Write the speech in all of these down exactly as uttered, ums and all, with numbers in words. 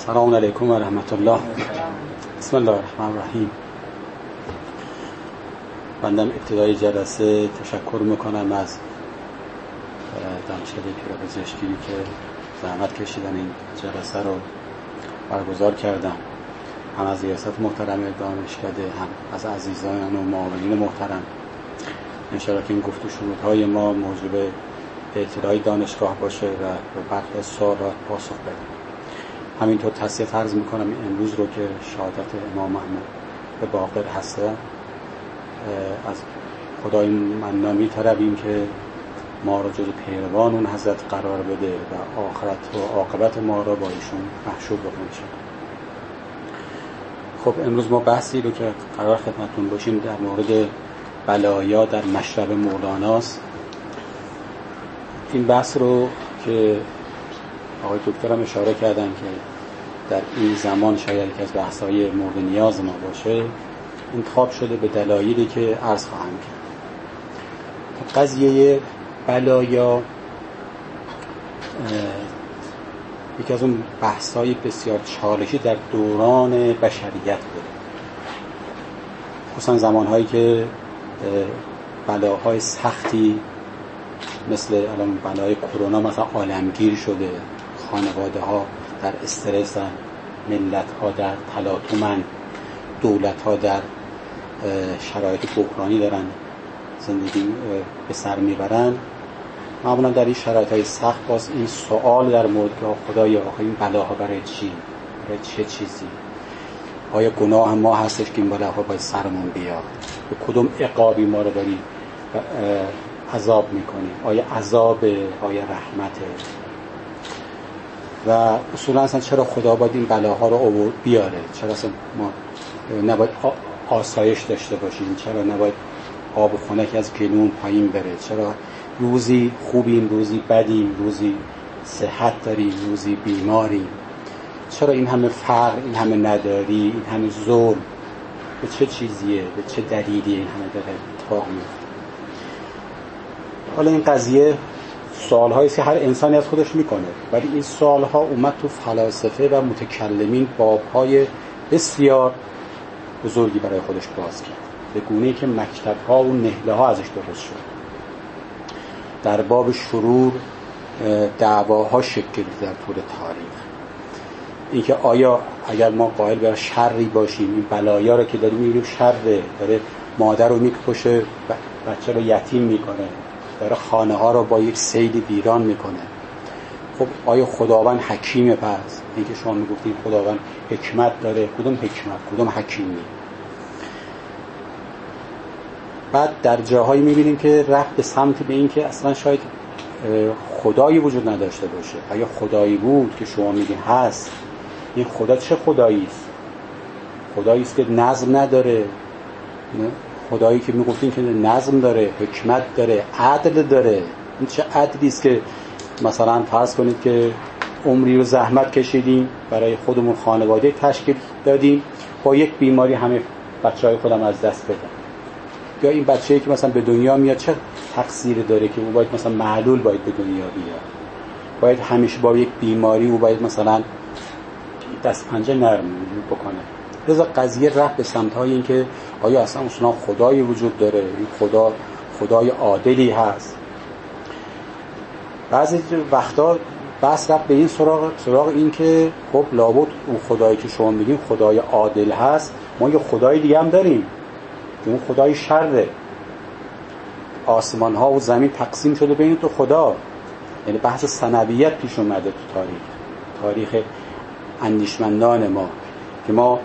السلام علیکم و رحمت الله. بسم الله الرحمن الرحیم. بندم ابتدای جلسه تشکر میکنم از دانشکده پیرپزشکی که زحمت کشیدن این جلسه رو برگزار کردن، هم از ریاست محترم دانشکده، هم از عزیزان و معاونین محترم. انشاءالله که این گفت و شنودهای ما موجب اطلاع دانشگاه باشه و به برخی از سوالات پاسخ بده. همینطور تصحیح عرض میکنم امروز رو که شهادت امام محمد به باقر هستن، از خدای مننا می‌طلبیم که ما رو جز پیروان اون حضرت قرار بده و آخرت و عاقبت ما رو با ایشون محشور بکنه. خب امروز ما بحثی رو که قرار خدمتتون باشیم در مورد بلایا در مشرب مولاناست. این بحث رو که آقای دکترم اشاره کردن که در این زمان شاید یکی از بحث‌های مورد نیاز ما باشه، انتخاب شده به دلایلی که عرض خواهم کرد. قضیه بلایا یکی از اون بحث‌های بسیار چالشی در دوران بشریت بوده، خصوصا زمان‌هایی که بلاهای سختی مثل الان بلای کرونا مثلا عالمگیر شده، خانواده‌ها در استرسن، ملت‌ها در تلاطمن، دولت‌ها در شرایط بحرانی دارن زندگی به سر میبرن. معمولا در این شرایط‌های سخت باز این سوال در مورد که خدایا آخه این بلاها برای چی؟ برای چه چیزی؟ آیا گناه ما هستش که این بلاها باید سرمون بیاد؟ به کدوم عقابی ما رو داری عذاب میکنی؟ آیا عذاب، آیا رحمته؟ و اصولا اصلا چرا خدا باید این بلاها رو بیاره؟ چرا اصلا ما نباید آسایش داشته باشیم؟ چرا نباید آب و خنک از گلوم پایین بره؟ چرا روزی خوبیم، روزی بدیم، روزی صحت داریم، روزی بیماریم؟ چرا این همه فقر، این همه نداری، این همه ظلم؟ به چه چیزیه؟ به چه دلیلی این همه داره اتفاق میفته؟ حالا این قضیه سوال‌هایی که هر انسانی از خودش میکنه، ولی این سوال‌ها اومد تو فلاسفه و متکلمین باب‌های بسیار بزرگی برای خودش باز کرد، به گونه‌ای که مکتب‌ها و نهله‌ها ازش درست شد. در باب شرور دعواها شکل گرفت در طول تاریخ. اینکه آیا اگر ما قائل به شری باشیم، این بلایا رو که داریم می‌بینیم شره، داره مادر رو میکشه، بچه رو یتیم میکنه، داره خانه ها رو با یک سیل ویران میکنه. خب آیا خداوند حکیمه؟ پس اینکه شما میگفتید خداوند حکمت داره، کدوم حکمت، کدوم حکیمی؟ بعد در جاهایی میبینیم که رفت به سمت به این که اصلا شاید خدایی وجود نداشته باشه. اگه خدایی بود که شما میگین هست، این خدا چه خدایی است؟ خدایی است که نظم نداره، خدایی که میگفتین که نظم داره، حکمت داره، عدل داره. این چه عدلی است که مثلا فرض کنید که عمری رو زحمت کشیدیم برای خودمون، خانواده تشکیل دادیم، با یک بیماری همه بچهای خودم از دست بدم. یا این بچه‌ای که مثلا به دنیا میاد چه تقصیری داره که او باید مثلا معلول باید به دنیا بیاد، باید همیشه با یک بیماری او باید مثلا دست پنجه نرم بکنه. لذا قضیه رفت به سمت‌های این که آیا اصلا اصلا خدایی وجود داره؟ این خدا خدای عادلی هست؟ بعضی وقتا بس رفت به این سراغ سراغ این که خب لابد اون خدایی که شما میگین خدای عادل هست، ما یه خدای دیگه هم داریم، اون خدای شره. آسمان ها و زمین تقسیم شده بین تو خدا. یعنی بحث ثنویت پیش اومده تو تاریخ تاریخ اندیشمندان ما که ما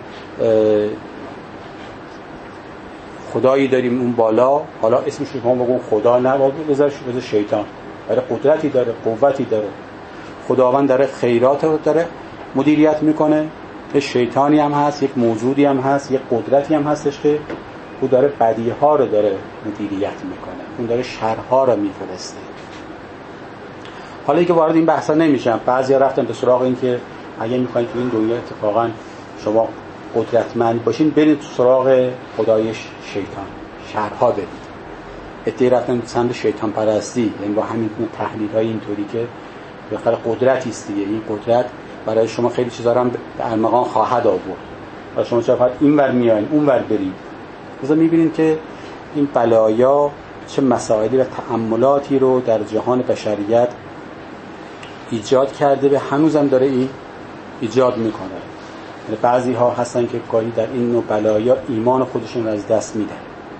خدایی داریم اون بالا، حالا اسمش رو ما بگیم خدا نه، بذارش بذار شیطان، برای قدرتی داره، قوتی داره. خداوند داره خیرات رو داره مدیریت میکنه، یه شیطانی هم هست، یک موجودی هم هست، یک قدرتی هم هستش که او داره بدیها رو داره مدیریت میکنه، اون داره شرها رو میفرسته. حالا اینکه وارد این بحثا نمیشم، بعضیا رفتن به سراغ این که اگه میخواین تو این دنیا اتفاقا شما قدرتمند باشین، برید تو سراغ خدای شیطان، شرها برید. ادعی رفتن به سمت شیطان پرستی، یعنی با همین تحلیل‌های اینطوری که بخاطر قدرتی است دیگه، این قدرت برای شما خیلی چیزا رو هم به ارمغان خواهد آورد و شما چه فقط این ور میایین اون ور برید. مثلا میبینید که این بلایا چه مسائلی و تأملاتی رو در جهان بشریت ایجاد کرده و هنوزم داره این ایجاد میکنه. یعنی بعضی ها هستن که گاهی در این نوع بلایا ایمان خودشون رو از دست میدن،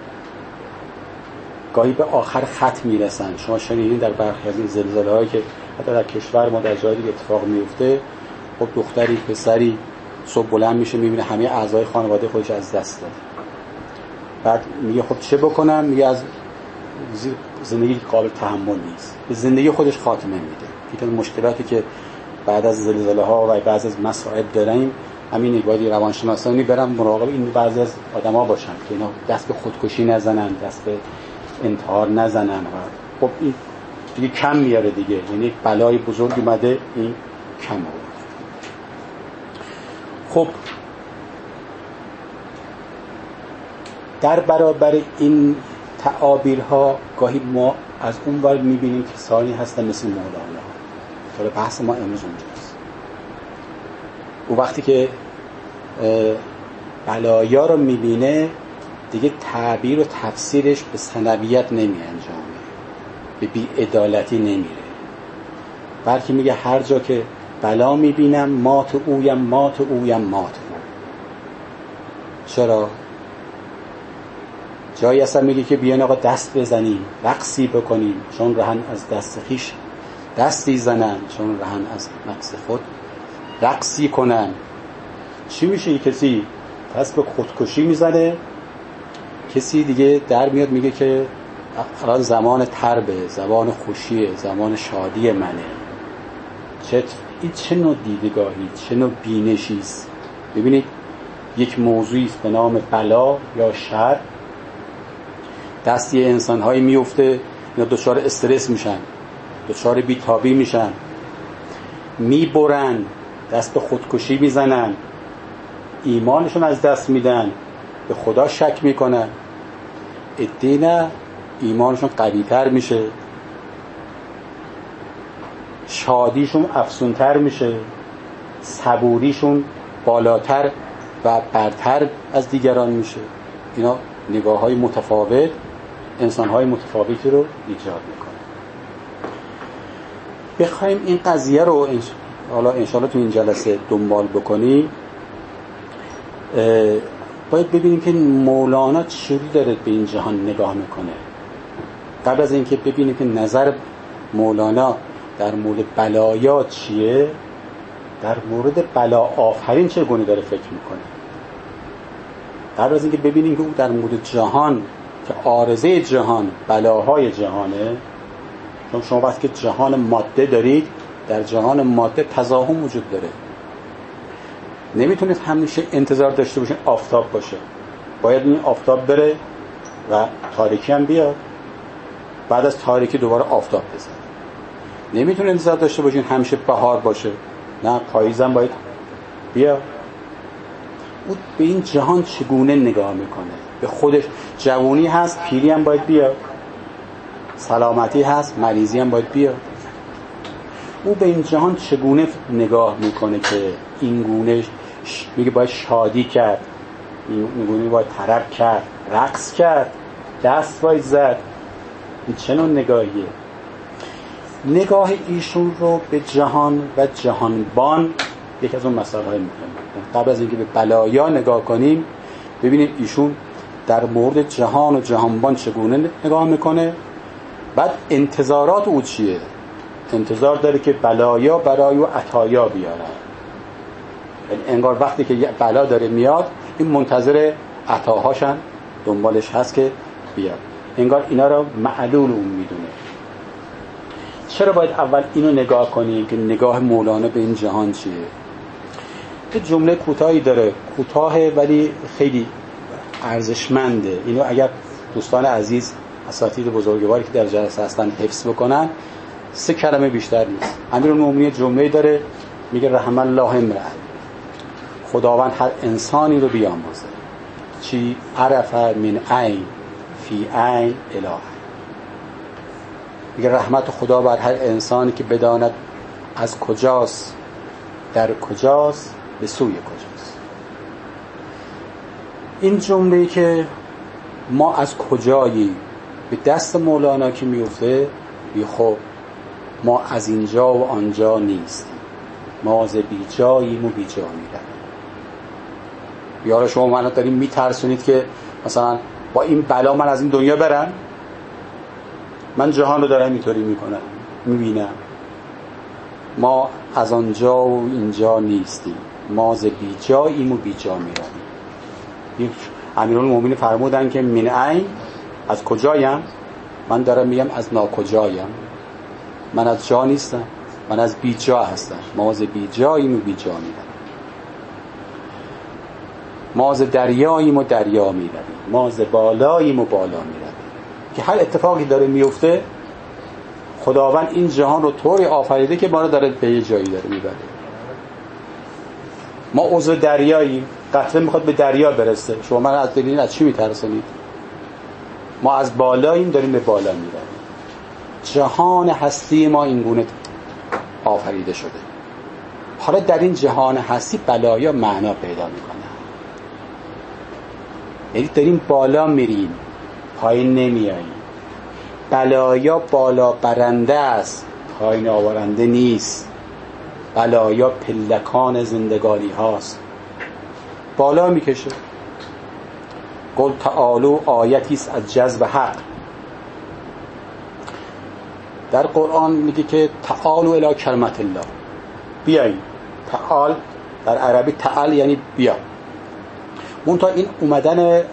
گاهی به آخر خط میرسن. شما شنیدین در برخی از این زلزله هایی که حتی در کشور ما در جای دیگه اتفاق میفته، خب دختری پسری صبح بلند میشه میبینه همه اعضای خانواده خودش از دست داده، بعد میگه خب چه بکنم؟ میگه از زندگی قابل تحمل نیست، به زندگی خودش خاتمه میده. یکی از مشکلاتی که بعد از زلزله ها و بعضی از مصائب داریم همین ایوادی روانشناسانی برن مراقب این بعضی از آدما باشن که اینا دست به خودکشی نزنن، دست به انتحار نزنن و خب این دیگه کم میاره دیگه، یعنی بلای بزرگ اومده این کم آورد. خب در برابر این تعابیرها گاهی ما از اون ور میبینیم کسانی هستن مثل مولانا. حالا بحث ما امروز اونجاست. او وقتی که بلایا رو میبینه دیگه تعبیر و تفسیرش به ثنویت نمی انجامه، به بی‌عدالتی نمیره، بلکه میگه هر جا که بلا میبینم مات اویم مات اویم مات او. چرا؟ جایی اصلا میگه که بیان آقا دست بزنیم، رقصی بکنیم، چون رهن از دست خیش دستی زنن، چون رهن از نفس خود رقصی کنن. چی میشه؟ یک کسی دست به خودکشی میزنه، کسی دیگه در میاد میگه که الان زمان تربه، زمان خوشیه، زمان شادی منه. چه این چه نوع دیدگاهی، چه نوع بینشیست؟ ببینید یک موضوعی است به نام بلا یا شر، دستی انسان‌هایی میفته، اینا دچار استرس میشن، دچار بی‌تابی میشن، میبرن، دست به خودکشی میزنن، ایمانشون از دست میدن، به خدا شک میکنن. عده‌ای نه، ایمانشون قوی‌تر میشه، شادیشون افزونتر میشه، صبوریشون بالاتر و برتر از دیگران میشه. اینا نگاه‌های متفاوت، انسان‌های متفاوتی رو ایجاد میکنه. بخوایم این قضیه رو حالا انشاءالله تو این جلسه دنبال بکنیم، باید ببینیم که مولانا چجوری داره به این جهان نگاه میکنه. قبل از اینکه ببینیم که نظر مولانا در مورد بلایا چیه، در مورد بلا آفرین چگونه داره فکر میکنه. قبل از اینکه ببینیم که او در مورد جهان که عارضه جهان بلاهای جهانه، چون شما وقتی که جهان ماده دارید، در جهان ماده تزاحم وجود داره. نمیتونید همیشه انتظار داشته باشین آفتاب باشه، باید این آفتاب بره و تاریکی هم بیاد، بعد از تاریکی دوباره آفتاب بزنه. نمیتونید انتظار داشته باشین همیشه بهار باشه، نه پاییز هم باید بیاد. او به این جهان چگونه نگاه میکنه؟ به خودش جوانی هست، پیری هم باید بیاد، سلامتی هست، مریضی هم باید بیاد. او به این جهان چگونه نگاه میکنه که این گونه میگه باید شادی کرد، این گونه باید طرب کرد، رقص کرد، دست باید زد؟ این چه نوع نگاهیه؟ نگاه ایشون رو به جهان و جهانبان یک از اون مسائل های مهم. قبل از اینکه به بلایا نگاه کنیم، ببینیم ایشون در مورد جهان و جهانبان چگونه نگاه میکنه، بعد انتظارات او چیه. انتظار داره که بلایا برای او عطایا بیارن، یعنی انگار وقتی که بلا داره میاد این منتظر عطاهاشن، دنبالش هست که بیاد، انگار اینا رو معلول اون میدونه. چرا باید اول اینو نگاه کنیم که نگاه مولانا به این جهان چیه؟ یه جمله کوتاهی داره، کوتاهه ولی خیلی ارزشمنده. اینو اگر دوستان عزیز اساتید بزرگواری که در جلسه هستن حفظ بکنن، سه کلمه بیشتر نیست. امیرالمومنین جمله‌ای داره میگه رحم الله امرأ، خداوند هر انسانی رو بیامرزه چی عرف من عین فی عین اله. میگه رحمت خدا بر هر انسانی که بداند از کجاست در کجاست، به سوی کجاست. این جمله‌ای که ما از کجایی به دست مولانا که میفته، بی خب ما از اینجا و آنجا نیستیم، ما از بی جاییم و بی جا میرم. یارو شما منو داریم میترسونید که مثلا با این بلا من از این دنیا برم؟ من جهان رو دارم اینطوری میکنم، میبینم. ما از آنجا و اینجا نیستیم، ما از بی جاییم و بی جا میرم. امیرالمومنین فرمودن که من این، از کجایم؟ من دارم میگم از ناکجایم. من از جا نیستم، من از بی جا هستم. ما از بی جاییم و بی جا میرم. ما از دریاییم و دریا میرویم، ما از بالاییم و بالا میرویم. که هر اتفاقی داره میفته، خداوند این جهان رو طوری آفریده که ما رو داره به یه جایی داره میبره. ما عضو دریاییم، قطره میخواد به دریا برسه، شما من از دلین از چی میترسونید؟ ما از بالاییم داریم به بالا میرویم. جهان هستی ما این گونه آفریده شده. حالا در این جهان هستی بلایا معنا پیدا میکنه. یعنی داریم بالا میریم، پایین نمیاییم. بلایا بالا برنده است، پایین آورنده نیست. بلایا پلکان زندگانی هاست، بالا میکشه. قل تعالو آیتی است از جذب حق. در قرآن میگه که تعالو الی کلمت الله، بیاییم. تعال در عربی تعال یعنی بیا. منتها این اومدن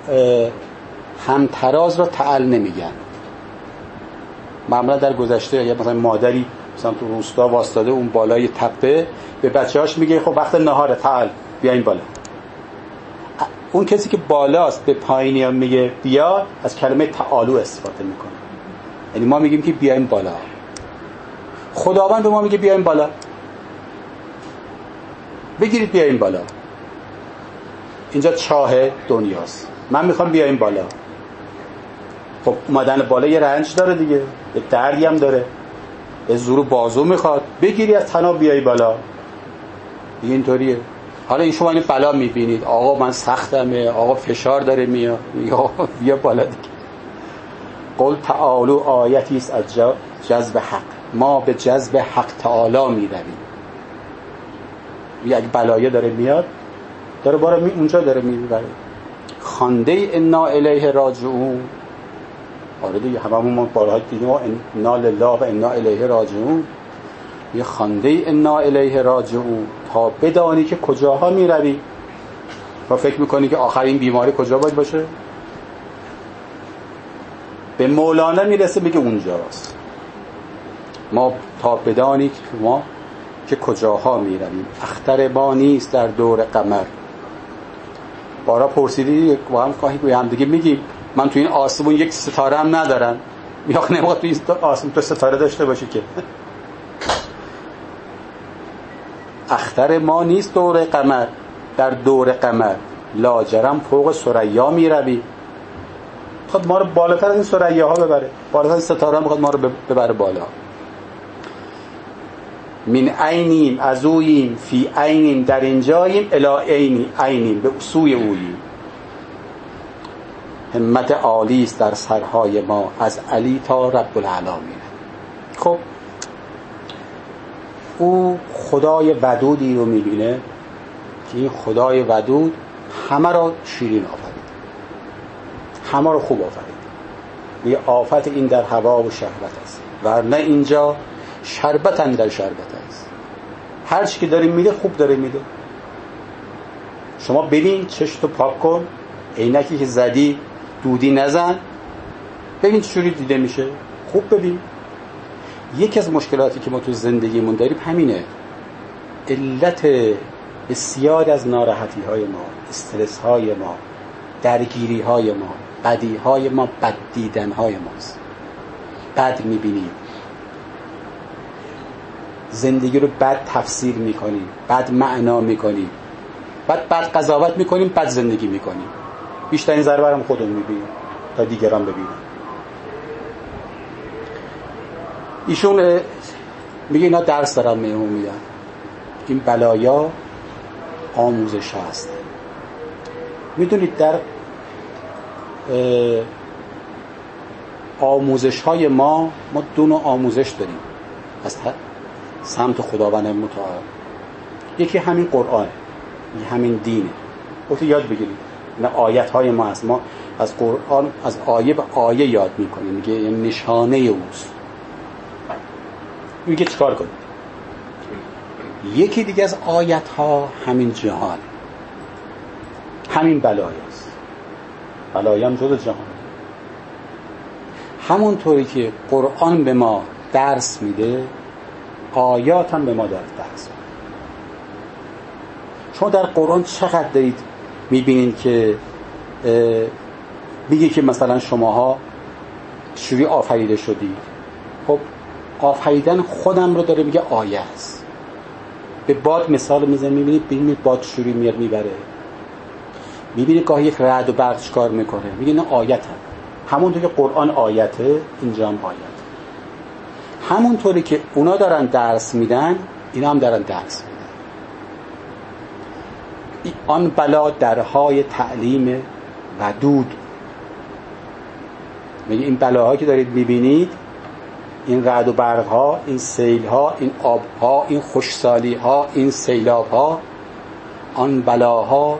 همتراز را تعال نمیگن. معمولا در گذشته یا مثلا مادری مثلا تو روستا واسطاده اون بالای تپه به بچه‌هاش میگه خب وقت نهاره تعال بیاین بالا. اون کسی که بالاست به پایینی هم میگه بیا، از کلمه تعالو استفاده میکنه. یعنی ما میگیم که بیایم بالا. خداوند به ما میگه بیایم بالا، بگیرید بیایم بالا. اینجا چاه دنیاست، من میخوام بیایم بالا. خب اومدن بالا یه رنج داره دیگه، یه دردی هم داره، یه زور و بازو میخواد. بگیری از تناب بیایی بالا دیگه، اینطوریه. حالا این شما این بلا میبینید، آقا من سختمه، آقا فشار داره میاد، آقا بیا بالا دیگه. قل تعالو آیتی است از جذب حق. ما به جذب حق تعالی میرویم. یک بلایه داره میاد، داره بارا می اونجا داره میبره. خوانده انا الیه راجعون. آره دیگه هممون ما بارها دیدیم انا لله و انا الیه راجعون. یه خوانده انا الیه راجعون تا بدانی که کجاها میروی. و فکر میکنی که آخر این بیماری کجا باید باشه؟ به مولانا میرسه میگه اونجاست. ما تا بدانی که ما که کجاها میرویم. اختر ما نیست در دور قمر. بارا پرسیدی با هم کاهی هم دیگه میگیم من تو این آسمون یک ستاره هم ندارم. میخواد نمیخواد تو این آسمون تو ستاره داشته باشی که. اختر ما نیست دور قمر، در دور قمر لاجرم فوق ثریا میروی. میخواد ما رو بالاتر از این ثریاها ببره، بالاتر از ستاره میخواد ما رو ببره بالا. من عینیم از اوییم، فی عینیم در اینجاییم، الی عینی عینیم به سوی اوییم. همت عالی است در سرهای ما، از علی تا رب العالمین. خب او خدای ودودی رو میبینه که این خدای ودود همه را شیرین آفرید، همه را خوب آفرید. یه آفت این در هوا و شهوت است، ورنه اینجا شربت اندر شربت است. هر چی که داره میده خوب داره میده. شما ببین، چشتو پاک کن، عینکی که زدی دودی نزن، ببین چجوری دیده میشه. خوب ببین. یکی از مشکلاتی که ما تو زندگیمون داریم همینه. علت بسیار از ناراحتی های ما، استرس های ما، درگیری های ما، بدی های ما، بد دیدن های ماست. بد میبینیم، زندگی رو بد تفسیر میکنیم، بد معنا میکنیم، بعد بد قضاوت میکنیم، بد زندگی میکنیم. بیشترین ضربه هم خودمون میبینیم تا دیگران ببینیم. ایشون میگه اینا درس دارن بهمون میدن. این بلایا آموزش ها هست. میدونید در آموزش های ما ما دو نوع آموزش داریم از سمت خداوند متعال. یکی همین قرآن، یکی همین دینه. گفت یاد بگیرید نه آیت های ما هست، ما از قرآن از آیه به آیه یاد میکنیم، میگه این نشانه اوست، میگه چیکار کنید. یکی دیگه از آیت ها همین جهان، همین بلایاست. بلایی هم جز جهان. همونطوری که قرآن به ما درس میده، آیات هم به ما درس میده. شما در قرآن چقدر دارید میبینید که میگه که مثلا شماها چجوری آفریده شدید. خب آفریدن خودم رو داره میگه آیه است. به باد مثال میزنه، میبینید ببینید باد چجوری میاد میبره، میبینید گاهی یک رعد و برق چیکار میکنه، میگه نه آیت هم. همونطور که قرآن آیته، اینجا هم آیت. همونطوری که اونا دارن درس میدن، اینا هم دارن درس میدن. آن بلا درهای تعلیم ودود. میگه این بلاها که دارید میبینید، این رعد و برق ها، این سیل ها، این آب ها، این خشکسالی ها، این سیلاب ها، آن بلاها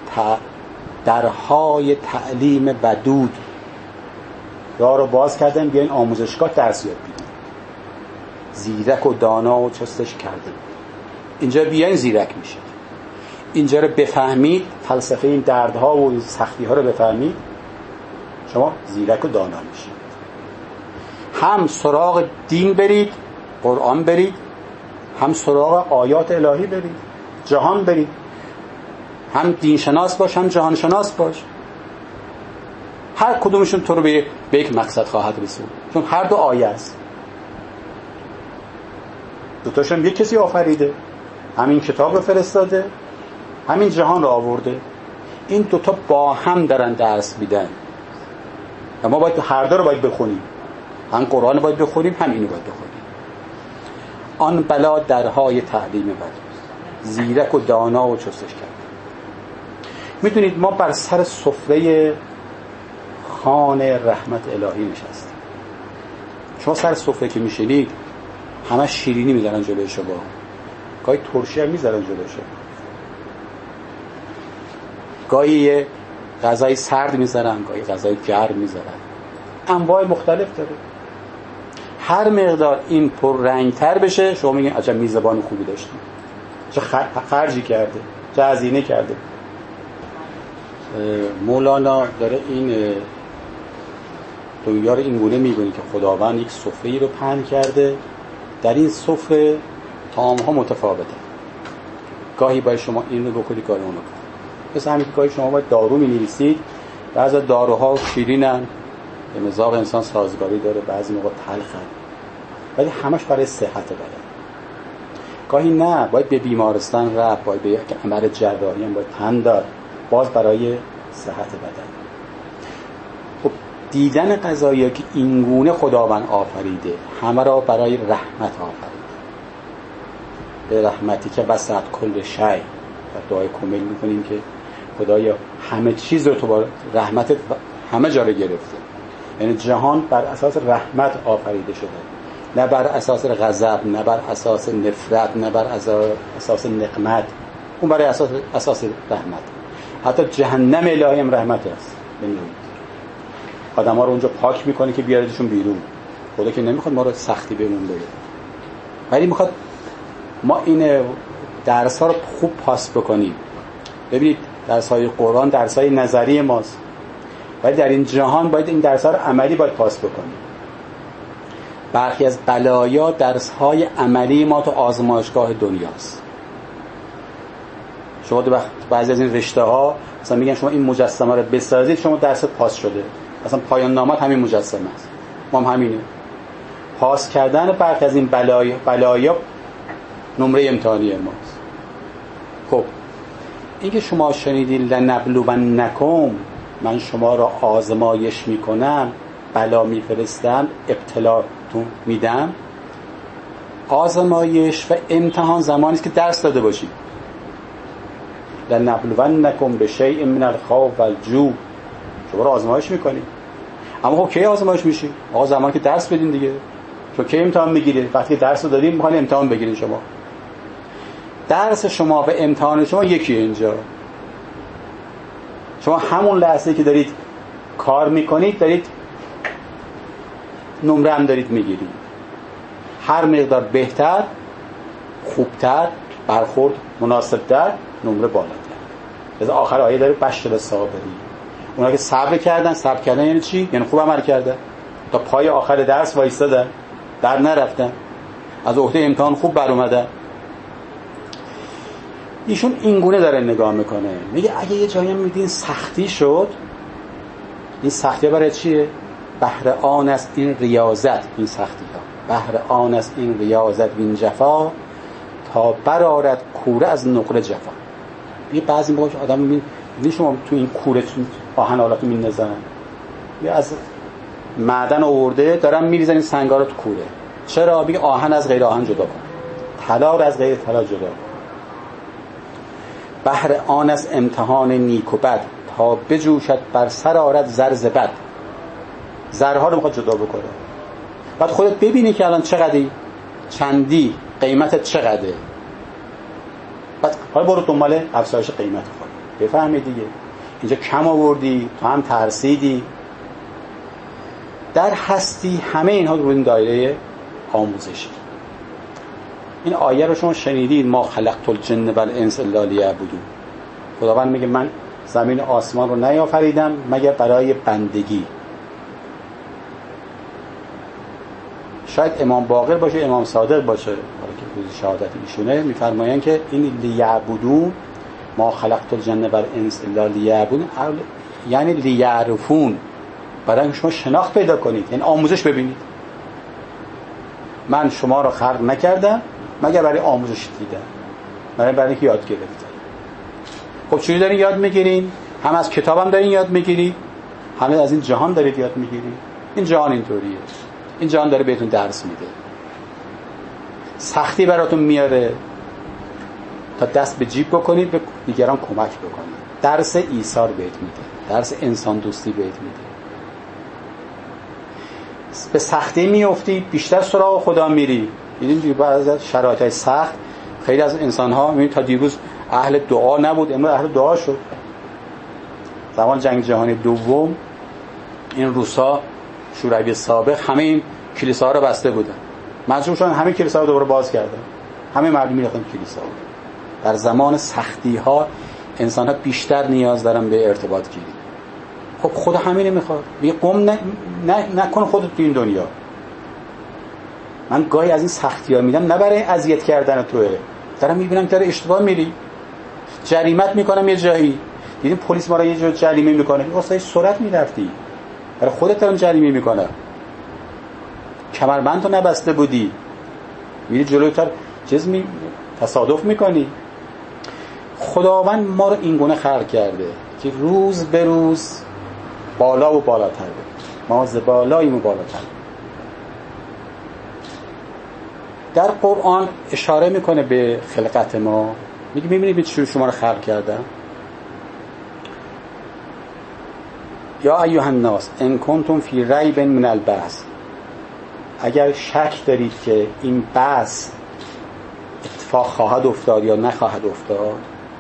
درهای تعلیم ودود. راه رو باز کردن بیاین آموزشگاه درس یاد بدید. زیرک و دانا و چستش کرده. اینجا بیاین زیرک میشید. اینجا رو بفهمید، فلسفه این دردها و سختی ها رو بفهمید، شما زیرک و دانا میشید. هم سراغ دین برید، قرآن برید، هم سراغ آیات الهی برید، جهان برید. هم دین شناس باش، هم جهان شناس باش. هر کدومشون تو رو به یک مقصد خواهد رسوند، چون هر دو آیه است. دوتاشم یک کسی آفریده، همین کتاب رو فرستاده، همین جهان رو آورده. این دوتا با هم دارن درس میدن و ما باید هر دو رو باید بخونیم. هم قرآن باید بخونیم، هم اینو باید بخونیم. آن بلا درهای تعلیم بد، زیرک و دانا و چستش کرد. میدونید ما بر سر سفره خوان رحمت الهی نشستیم. شما سر سفره که میشینید، همه شیرینی میذارن جلوی شما، گاهی ترشی هم میذارن جلوی شما، گاهی یه غذای سرد میذارن، گاهی غذای گرم میذارن، انواع مختلف داره. هر مقدار این پر رنگ تر بشه، شما میگین عجب میزبان خوبی داشتیم، چه خرجی کرده، چه هزینه کرده. مولانا داره این دنیا رو این گونه میبینه که خداوند یک سفره‌ای رو پهن کرده. در این سفره طعام‌ها متفاوته. گاهی باید شما این رو بکنید، گاهی اون رو. مثل همین گاهی شما باید دارو می‌نویسید، بعضی داروها شیرینن، به مذاق انسان سازگاری داره، بعضی موقع تلخن، ولی همش برای صحت بدن. گاهی نه، باید به بیمارستان رفت، باید به یک عمل جراحی هم باید تن داد، باز برای صحت بدن. خب دیدن قضایی که این گونه خداوند آفریده، همه را برای رحمت آفریده. به رحمتی که وسعت کل شی، در دعای کامل میکنیم که خدایا همه چیز رو تو با رحمتت همه جا رو گرفته. یعنی جهان بر اساس رحمت آفریده شده، نه بر اساس غضب، نه بر اساس نفرت، نه بر اساس نقمت. اون برای اساس اساس رحمت. حتی جهنم الهی هم رحمت است. ببینید آدم‌ها رو اونجا پاک میکنه که بیاردشون بیرون. خدا که نمیخواد ما رو سختی بهمون بده، ولی میخواد ما این درس‌ها رو خوب پاس بکنیم. ببینید درس‌های قرآن درس‌های نظری ماست، ولی در این جهان باید این درس‌ها رو عملی باید پاس بکنیم. برخی از بلایا درس‌های عملی ما تو آزمایشگاه دنیاست. شما دو وقت بعضی از این رشته‌ها مثلا میگن شما این مجسمه رو بسازید، شما درست پاس شده. مثلا پایان نامه همین مجسمه است. ما هم همینه. پاس کردن برخی از این بلایا بلایا نمره امتحانی ماست. خب اینکه شما شنیدین لنبلونکم، من شما را آزمایش میکنم، بلا میفرستم، ابتلاتون میدم، آزمایش و امتحان زمانی است که درس داده باشی. لنبلونکم بشیء من الخوف والجوع، شما رو آزمایش میکنی. اما خب کی آزمایش میشی؟ آقا زمانی که درس بدین دیگه. تو کی امتحان میگیری؟ وقتی که درس رو دادین میخوان امتحان بگیرین. شما درس شما و امتحان شما یکیه. اینجا شما همون لحظه که دارید کار میکنید دارید نمره هم دارید میگیرید. هر مقدار بهتر، خوبتر، برخورد مناسبتر، نمره بالاتر. از آخر آیه داره بشر الصابرین، اونا که صبر کردن. صبر کردن یعنی چی؟ یعنی خوب عمل کردن، تا پای آخر درس وایستادن، در نرفتن، از عهده امتحان خوب بر اومدن. ایشون این گونه داره نگاه میکنه، میگه اگه یه جایی میدین سختی شد، این سختی برای چیه؟ بهر آن است این ریاضت، این سختی ها بهر آن است این ریاضت بین جفا، تا برارد کوره از نقره جفا. یه بعضی موقع آدم میبینی شما تو این کوره آهن حالاتو میندازن، یا از معدن آورده دارن میریزن این سنگا رو تو کوره. چرا؟ میگه آهن از غیر آهن جدا کن، طلا از غیر طلا جدا کن. بهر آن است امتحان نیک و بد، تا بجوشد بر سر آرد زر ز بد. زرها رو میخواد جدا بکنه. بعد خودت ببینی که الان چقدری، چندی، قیمتت چقدره. بعد حالا برو دنبال افزایش قیمت خود. بفهمی دیگه اینجا کم آوردی، تو هم ترسیدی. در هستی همه اینها رو این دایره آموزشی. این آیه رو شما شنیدید، ما خلقت الجن والانس الا لیعبدون. خداوند میگه من زمین و آسمان رو نیافریدم مگر برای بندگی. شاید امام باقر باشه، امام صادق باشه، حالا که روز شهادت ایشونه، میفرمایند که این لیعبدون، ما خلقت الجن والانس الا لیعبدون، یعنی لیعرفون، برای شما شناخت پیدا کنید، یعنی آموزش ببینید. من شما رو خلق نکردم مگر برای آموزش دیدم، برای برای اینکه یاد گرفتم. خب چجوری دارین یاد میگیرین؟ هم از کتابم دارین یاد میگیرید، هم از این جهان دارید یاد میگیرید. این جهان اینطوریه، این جهان داره بهتون درس میده، سختی براتون میاره تا دست به جیب بکنید، به دیگران کمک بکنید. درس ایثار بهت میده، درس انسان دوستی بهت میده. به سختی میافتی، بیشتر سراغ خدا میری. میدونی بعضی از شرایط سخت خیلی از انسان ها میبینید تا دیروز اهل دعا نبود، امروز اهل دعا شد. زمان جنگ جهانی دوم این روسا شوروی سابق همه این کلیساها رو بسته بودن، مجبور شدن همه کلیساها رو دوباره باز کردن، همه مردم میرفتن کلیسا. در زمان سختی ها انسان ها بیشتر نیاز دارن به ارتباط گیری. خب خدا همینه میخواد، میگه قم نه نه نکن خودت تو این دنیا. من گاهی از این سختی ها میدم نه برای اذیت کردن توئه، دارم میبینم که داره اشتباه میری، جریمت میکنم یه جایی. دیدیم پلیس ما رو یه جا جریمه میکنه، واسه سرعت میرفتی، برای خودت دارم جریمه میکنه. کمربند تو نبسته بودی، میری جلوتر چیز می تصادف میکنی. خداوند ما رو این گونه خلق کرده که روز به روز بالا و بالاتر بود. ما ز بالاییم و بالاتر. در قرآن اشاره میکنه به خلقت ما، میگه میبینید چجوری شما رو خلق کردم. یا ایها الناس ان کنتم فی ریب من البعث، اگر شک دارید که این بعث اتفاق خواهد افتاد یا نخواهد افتاد،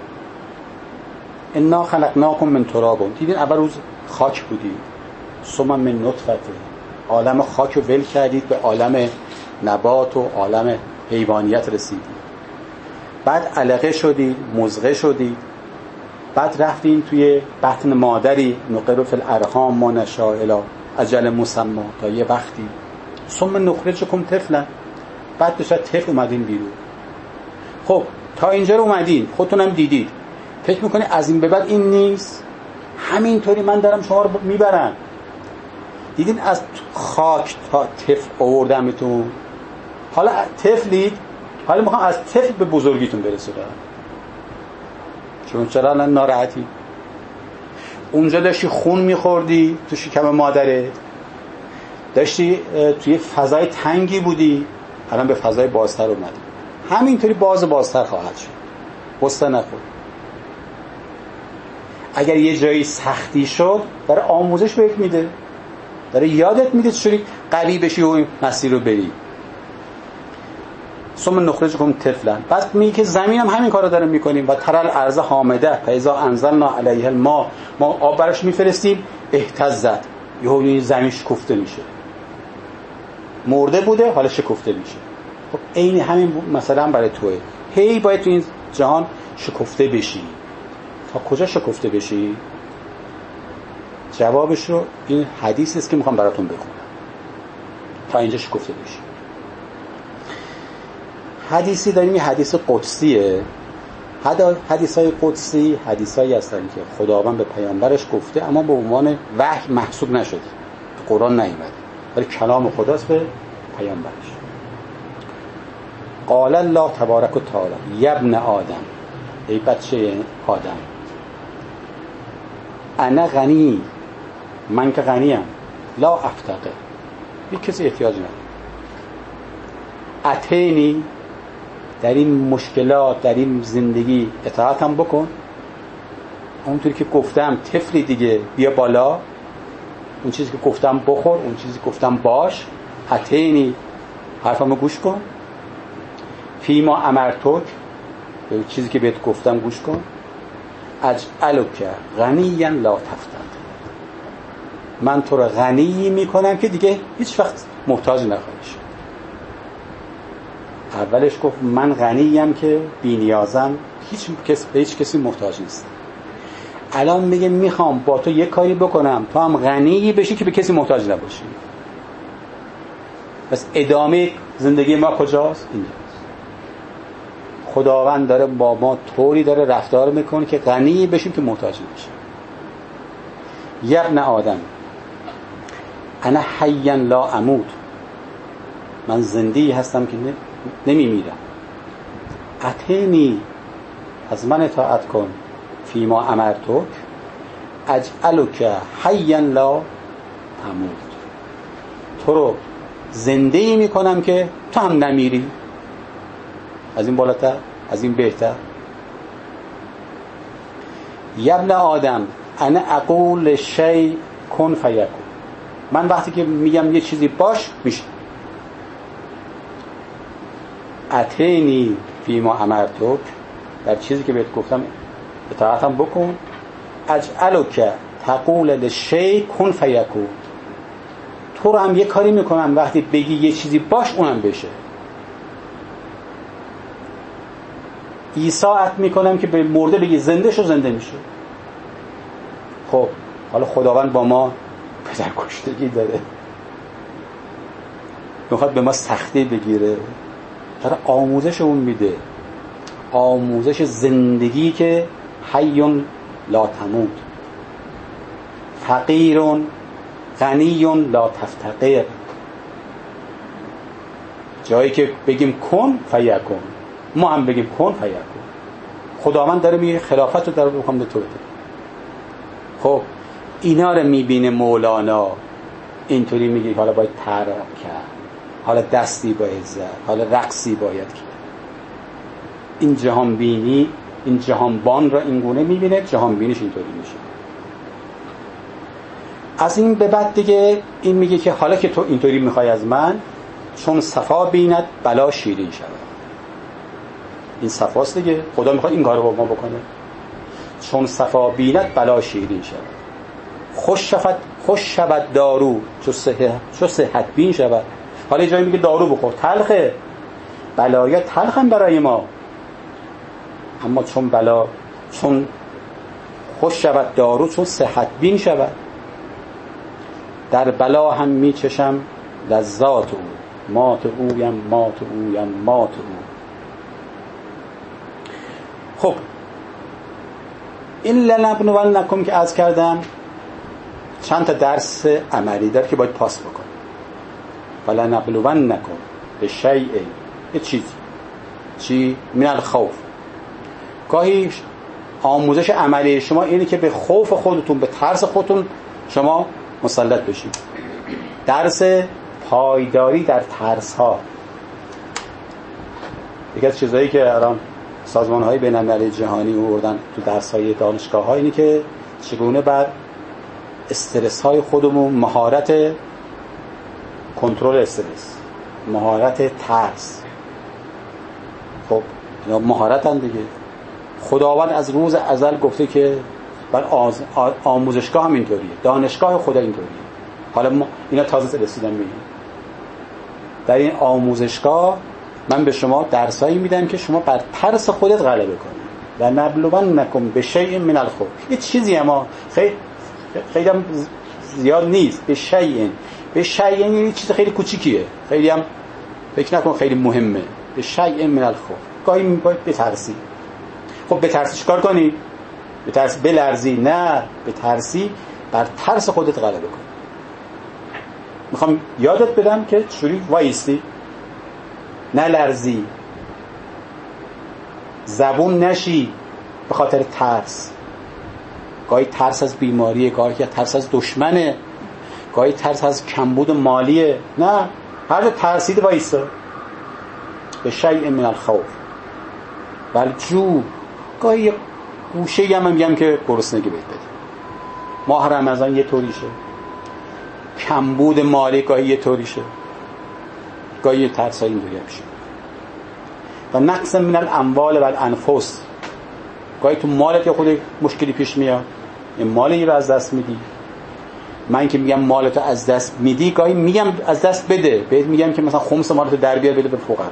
انا خلقناکم من تراب، دیدین اول روز خاک بودید، ثم من نطفه، عالم خاک رو ول کردید به عالم نبات و عالم حیوانیت رسیدید، بعد علقه شدید، مضغه شدید، بعد رفتین توی بطن مادری، نقر فی الارحام ما نشاء الی اجل مسمى، تا یه وقتی، ثم نخرجکم طفلا، بعد بشه طفل اومدین بیرون. خب تا اینجا رو اومدین، خودتونم دیدید، فکر میکنی از این به بعد این نیست؟ همینطوری من دارم شما رو میبرم. دیدین از خاک تا طفل آوردمتون، حالا طفلید، حالا میخوام از طفل به بزرگیتون برسونم. چون چرا الان ناراحتی؟ اونجا داشتی خون میخوردی تو شکم مادرت، داشتی توی فضای تنگی بودی، الان به فضای بازتر اومده، همینطوری باز بازتر خواهد شد. قصه نخور. اگر یه جایی سختی شد برای آموزش بهت میده، داره یادت میده چطوری قوی بشی و این مسیر رو بری. ثم نخرجکم طفلا. بعد میگه که زمین هم همین کارو داره میکنیم. و ترل ارض حامده فاذا انزلنا علیها الماء، ما آب براش میفرستیم اهتزت، یهو زمین شکفته میشه. مرده بوده حالا شکفته میشه. خب عین همین مثلا برای توئه. هی باید تو این جهان شکفته بشی. تا کجا شکفته بشی؟ جوابش رو این حدیث است که میخوام براتون بخونم. تا اینجا شکفته بشی. حدیثی داریم، این حدیث قدسیه. حدیث‌های قدسی حدیثایی هستن که خداوند به پیامبرش گفته اما به عنوان وحی محسوب نشده، تو قرآن نیامده، ولی کلام خداست به پیامبرش. قال الله تبارک و تعالی یا ابن آدم، ای بچه آدم، انا غنی، من که غنیم، لا افتقر، یک کسی احتیاج نداره. اتینی، در این مشکلات در این زندگی اطاعتم بکن، اونطوری که گفتم طفلی دیگه بیا بالا، اون چیزی که گفتم بخور، اون چیزی که گفتم باش، اتینی حرفمو گوش کن، فیما امرتک، به چیزی که بهت گفتم گوش کن، اجعلک غنیا لا تفتقر، من تو رو غنی میکنم که دیگه هیچ وقت محتاج نخواهی شد. اولش گفت من غنیم که بی نیازم، هیچ کس به هیچ کسی محتاج نیستم. الان میگه میخوام با تو یک کاری بکنم تو هم غنی بشی که به کسی محتاج نباشی. پس ادامه زندگی ما کجاست؟ اینجاست. خداوند داره با ما طوری داره رفتار میکنه که غنی بشیم که محتاج نباشیم. یا ابن آدم انا حیا لا اموت، من زنده‌ای هستم که نمیمیرم. اتینی، از من اطاعت کن، فیما امرتک اجعلک حیا لا تموت، تو رو زنده‌ای میکنم که تو هم نمیری. از این بالاتر، از این بهتر. یا ابن آدم انا اقول شیء کن فیکون، من وقتی که میگم یه چیزی باش میشه. اتینی فیما امرتک، در چیزی که بهت گفتم اطاعتم بکن. اجعلک تقول لشیء کن فیکون، تو رو هم یه کاری میکنم وقتی بگی یه چیزی باش اونم بشه. ایساعت میکنم که به مرده بگی زنده شو، زنده میشه. خب حالا خداوند با ما پدر کشتگی داره، میخواد به ما سختی بگیره، داره آموزش اون میده، آموزش زندگی که حی لا تموت، فقیر غنی لا تفتقر. جایی که بگیم کن فیکون، ما هم بگیم کن فیکون. خداوند داره میگه خلافت رو داره بخوام به تو بده. خب اینا رو میبینه مولانا، اینطوری میگه حالا باید طرح کرد، حالا دستی باید زد، حالا رقصی باید کرد. این جهان بینی، این جهانبان را این گونه میبینه، جهان بینیش اینطوری میشه. از این به بعد دیگه این میگه که حالا که تو اینطوری میخوای از من، چون صفا بیند بلا شیرین شود. این صفاست دیگه، خدا میخواد این کارو با ما بکنه. چون صفا بیند بلا شیرین شود، خوش شود خوش شود دارو چو صحت چو صحت بین شود. حالا یه جایی میگه دارو بخور، تلخه، بلایا تلخن برای ما، اما چون بلا چون خوش شود دارو چون صحت بین شود، در بلا هم میچشم لذات او، مات اویم مات اویم مات او. خب این لنبلونکم که عرض کردم چند تا درس عملی داره که باید پاس بکن. فلنبلونکم به شیء، یه چیزی، چی؟ من الخوف. گاهی آموزش عملی شما اینه که به خوف خودتون، به ترس خودتون شما مسلط بشید. درس پایداری در ترس ها. یکی از چیزایی که الان سازمان‌های بین‌المللی جهانی آوردن تو درس‌های دانشگاه‌ها اینه که چگونه بر استرس‌های خودمون مهارت کنترل استرس، مهارت ترس، خب اینا مهارتن دیگه. خداوند از روز ازل گفته که بر آز... آموزشگاه هم اینطوریه، دانشگاه خدا اینطوریه. حالا ما اینا تازه رسیدن میگیم در این آموزشگاه من به شما درسایی میدم که شما بر ترس خودت غلبه کنید. و نبلونکم بشیء من الخوف، یه چیزی اما خیلی خیلی هم زیاد نیست، به شیء به شیء یعنی چیز خیلی کوچیکیه، خیلی هم فکر نکن خیلی مهمه. به شیء من الخوف، گاهی میگید بترسی. خب بترسی چیکار کنی؟ بترسی بلرزی؟ نه، بترسی بر ترس خودت غلبه کن. میخوام یادت بدم که چوری وایستی، نلرزی، زبون نشی به خاطر ترس. گاهی ترس از بیماریه، گاهی ترس از دشمنه، گاهی ترس از کمبود مالیه. نه، هر جا ترسید وایستا. به شیء من الخوف ولی جو، گاهی یه گوشه‌ای هم میگم که گرسنگی بهت بده. ماه رمضان یه طوریشه، کمبود مالی گاهی یه طوریشه، گاهی یه ترسایی اینطوری میشه. و نقص من الاموال و الانفس، گاهی تو مالت یه خود مشکلی پیش میاد، این مالی رو از دست میدی. من که میگم مالتو از دست میدی، گاهی میگم از دست بده، بهت میگم که مثلا خمس مالتو در بیار بده به فقرا،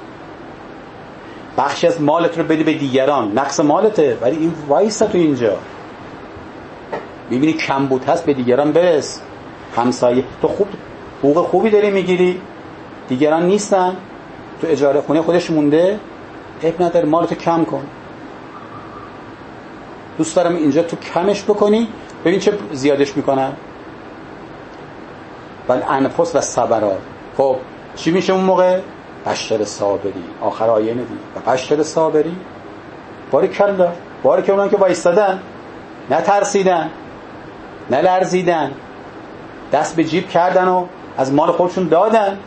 بخشی از مالت رو بده به دیگران. نقص مالته ولی این وایسا تو اینجا، میبینی کم بود هست به دیگران برس. همسایه تو خوب حقوق خوبی داری میگیری، دیگران نیستن، تو اجاره خونه خودش مونده، عیب نداره مالتو کم کن. دوست دارم اینجا تو کمش بکنی، ببین چه زیادش میکنن. ولی انفس و صبرات، خب چی میشه اون موقع؟ بشر صابری. آخر آیه ندی و بشر صابری. باریکلا، باریکلا اونان که وایستادن، نترسیدن، نلرزیدن، دست به جیب کردن و از مال خودشون دادن.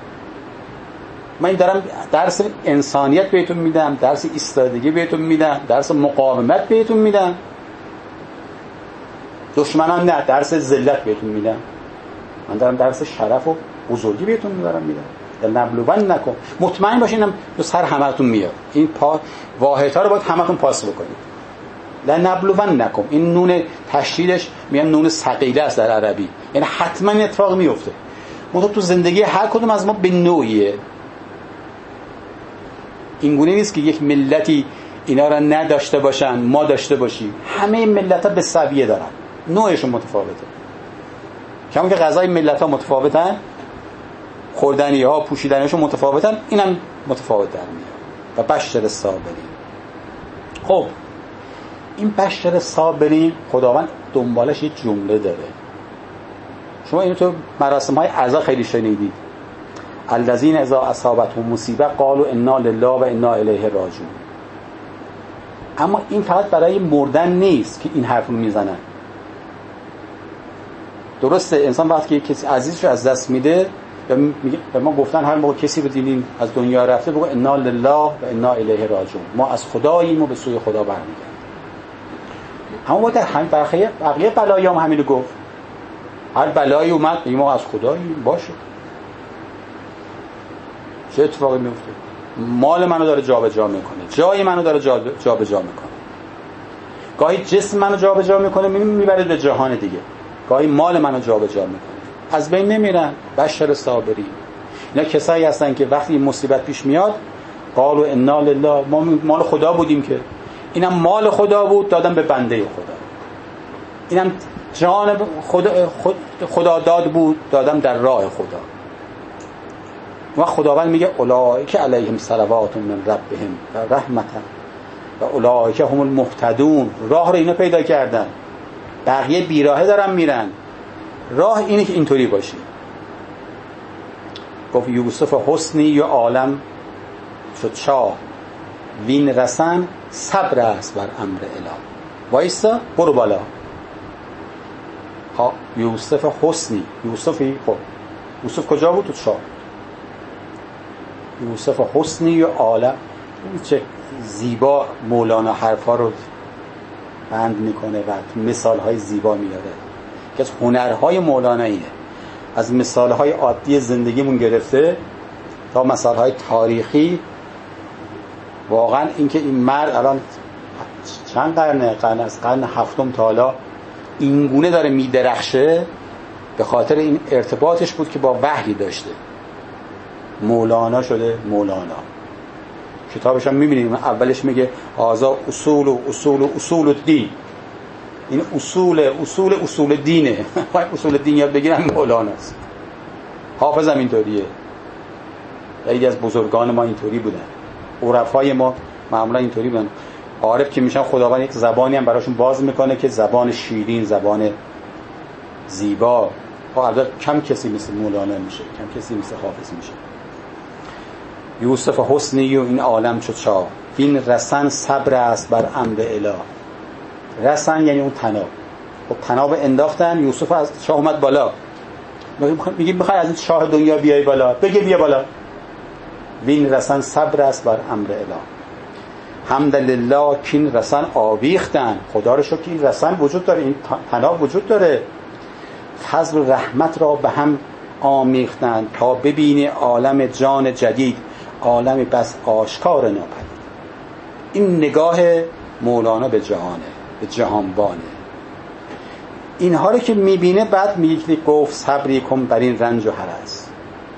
من دارم درس انسانیت بهتون میدم، درس ایستادگی بهتون میدم، درس مقاومت بهتون میدم. دشمنان نه، درس ذلت بهتون میدم. من دارم درس شرف و بزرگی بهتون میدارم میدم. نبلون نکن، مطمئن باشین هم تو سر همتون میاد. این پا واحدها رو باید همتون پاس بکنید. لنبلون نکن، این نون تشدیدش میگن نون ثقیله است در عربی، یعنی حتما اتفاق میفته. منتها تو زندگی هر کدوم از ما به نوعیه. اینگونه نیست که یک ملتی اینا را نداشته باشن ما داشته باشیم. همه ملت‌ها به سویه دارن، نوعشون متفاوته. کما که غذای ملت‌ها متفاوتن، خوردنی‌ها پوشیدنی‌هاشون متفاوتن، اینم متفاوت در میاد. و بشر صابرین. خب این بشر صابرین خداوند دنبالش یه جمله داره. شما اینو تو مراسم‌های عزا خیلی شنیدید. الذین اذا اصابتهم مصیبه قالوا انا لله و انا الیه راجعون. اما این فقط برای مردن نیست که این حرف رو میزنن. درسته انسان وقتی که کسی عزیزش رو از دست میده، یا میگه ما گفتن هر موقع کسی رو دیدیم از دنیا رفته بگو انا لله و انا الیه راجعون، ما از خداییم و به سوی خدا برمیگردیم. اما ما در همین بقیه بقیه بلایا هم همین رو گفت. هر بلایی اومد بگیم ما از خداییم، باشه. چه اتفاقی میفته؟ مال منو داره جابجا میکنه، جای منو داره جابجا میکنه. گاهی جسم منو جابجا میکنه میبره به جهان دیگه. گاهی مال منو جابجا میکنه. از بین نمیرن. بشر صابری. اینا کسایی هستن که وقتی این مصیبت پیش میاد قالوا انا لله، ما مال خدا بودیم، که اینم مال خدا بود دادم به بنده خدا، اینم جان خدا خدا داد بود دادم در راه خدا. و خداوند میگه اولئک علیهم صلوات من ربهم و رحمت و اولئک هم المهتدون. راه رو اینا پیدا کردن، بقیه بیراهه دارن میرن. راه اینه که اینطوری باشی. گفت یوسف حسنی یا عالم شد شاه، وین رسن صبر است بر امر اله. وایسا برو بالا. ها یوسف حسنی، یوسفی خب یوسف کجا بود؟ تو شاه. یوسف حسنی یا عالم چه زیبا مولانا حرفا رو بند میکنه و مثالهای زیبا میاره که از هنرهای مولانا اینه، از مثالهای عادی زندگیمون گرفته تا مثالهای تاریخی. واقعا اینکه این مرد الان چند قرنه، قرن از قرن هفتم تا حالا این گونه داره میدرخشه، به خاطر این ارتباطش بود که با وحی داشته. مولانا شده مولانا. کتابش هم میبینیم اولش میگه آزا اصول و اصول و اصول الدین، این اصول اصول اصول دینه. اصول دین یاد بگیرن مولاناست. حافظم اینطوریه، خیلی از بزرگان ما اینطوری بودن، عرفای ما معمولا اینطوری بودن. عارف که میشن خداوند یک زبانی هم براشون باز میکنه که زبان شیرین، زبان زیبا. البته کم کسی مثل مولانا میشه، کم کسی مثل حافظ میشه. یوسف حسنی و این عالم چو چاه، این رسن صبر است بر امر اله. رسن یعنی اون طناب. خب طناب انداختن، یوسف از شاه اومد بالا. میگه میخوای از این شاه دنیا بیای بالا، بگه بیا بالا. وین رسن صبر است بر امر اله. حمد لله کین رسن آویختن، خدا رو شکر این رسن وجود داره، این طناب وجود داره. فضل و رحمت را به هم آمیختن تا ببینی عالم جان جدید، عالم بس آشکار ناپدید. این نگاه مولانا به جهانه، به جهانبانه. اینها رو که میبینه بعد میگه گفت صبری کن بر این رنج و هرس،